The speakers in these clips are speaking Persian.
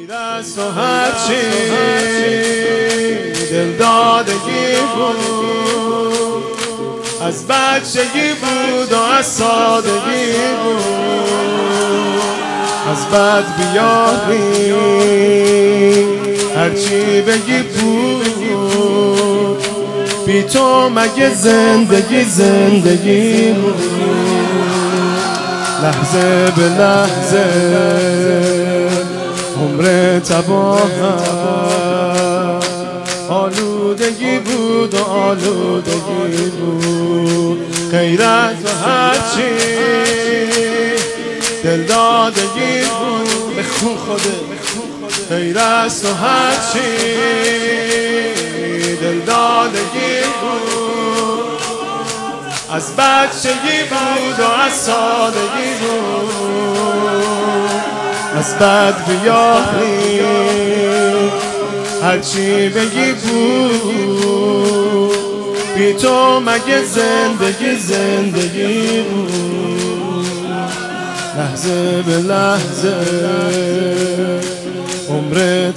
غیر از تو هرچی دل دادگی بود، از بچگی بود و از سادگی بود، از بد بیاری هرچی بگی بود، بی تو مگه زندگی بود. لحظه به لحظه عمر تباهم آلودگی بود و آلودگی بود. غیرت و هرچی دل دادگی بود، بخون خوده غیرت و هرچی دل دادگی بود، از بچگی بود و از سادگی بود، از بد بیاری هرچی بگی بود، بی تو مگه زندگی بود. لحظه به لحظه عمر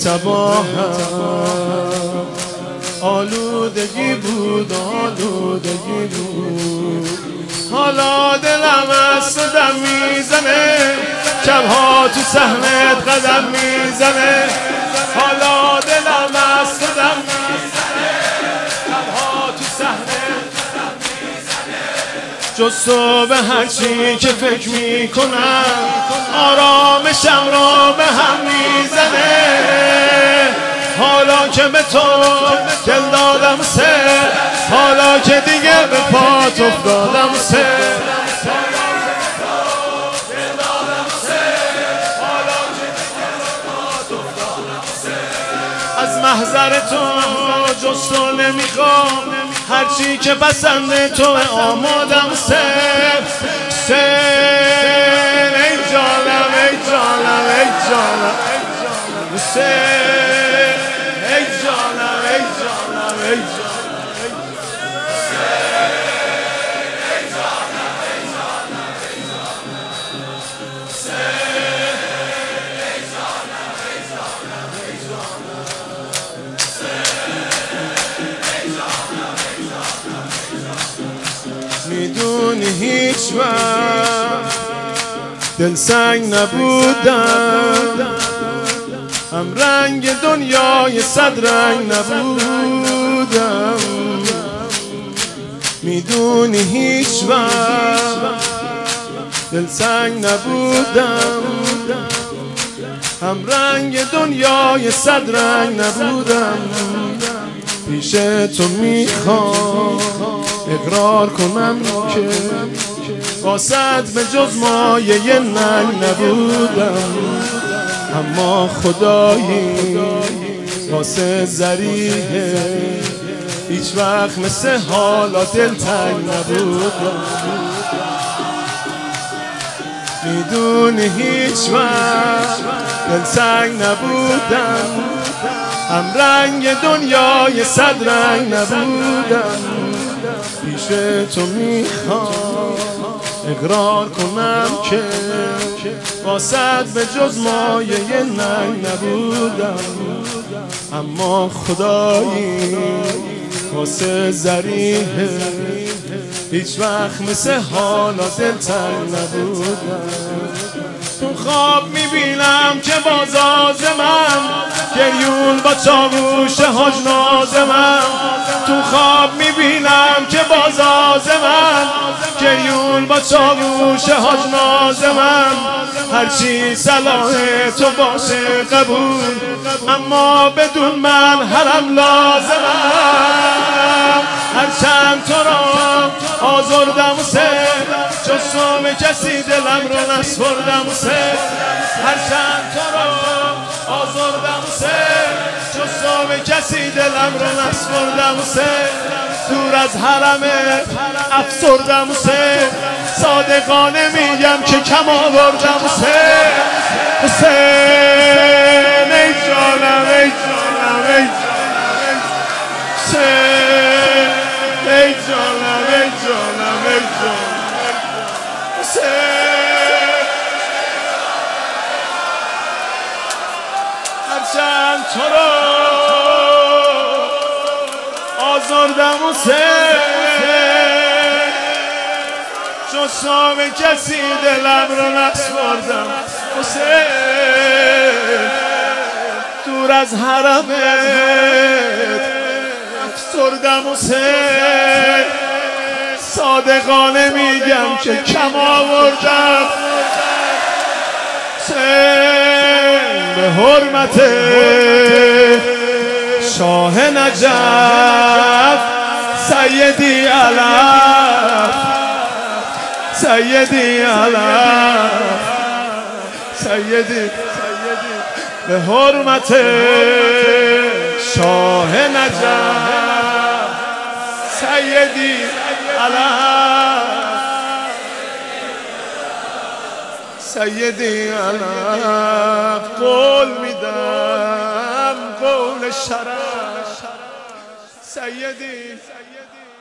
تباهم آلودگی بود و آلودگی بود. حالا دلم از تو دم میزنه، شبها تو صحنت قدم میزنه. حالا دلم از تو دم میزنه، شبها تو صحنت قدم میزنه. جز تو به هرچی که فکر میکنم آرامشم را به هم میزنه. حالا که به تو دل دادم سر، حالا که دیگه به پات افتادم سر، از محضر تو جز تو نمیخوام، هرچی که پسند تو آمادم سر. ای جانم ای جانم ای جانم سر، ای جانم ای جانم ای جانم میدونی هیچ وقت دل سنگ نبودم، هم رنگ دنیای صد رنگ نبودم. میدونی هیچ وقت دل سنگ نبودم، هم رنگ دنیای صد رنگ نبودم. پیش تو میخوام اقرار کنم که واسط به جز مایه ننگ نبودم، اما خدایی واسه ذریعه هیچ وقت مثل حالا دلتنگ نبودم. میدونی هیچ وقت دلتنگ نبودم، هم رنگ دنیای صد رنگ نبودم. پیش تو میخوام اقرار کنم که واسط به جز مایه ننگ نبودم، اما خدایی واسه ذریعه هیچ وقت مثل حالا دلتنگ نبودم. تو خواب میبینم که بازاز من گریون با چاووش حاج نازمم. تو خواب میبینم که بازاز من گریون با چاووش حاج نازمم. هرچی صلاح تو باشه قبول، اما بدون من حرم لازمم. هرچند تو را آزردم و سر، جز تو به کسی دلم رو نسپردم و سر. هرچند تو را آزردم و سر، جز تو به کسی دلم رو نسپردم و سر. دور از حرمت افسردم و سر، صادقانه میگم که کم آوردم و سر. حسین ای جانم ای جانم ای جانم حسین ای جانم ای جانم ای جانم حسین هرچند تو رو آزردم حسین، چون سام کسی دلم رو نسپردم حسین، دور از حرمت افسردم حسین، صادقانه میگم که کم آوردم حسین، به حرمت شاه نجف سیدی علف، سیدی علف، سیدی به حرمت شاه نجف سیدی علف، سیدی علف. قول میدم قول شرف سیدی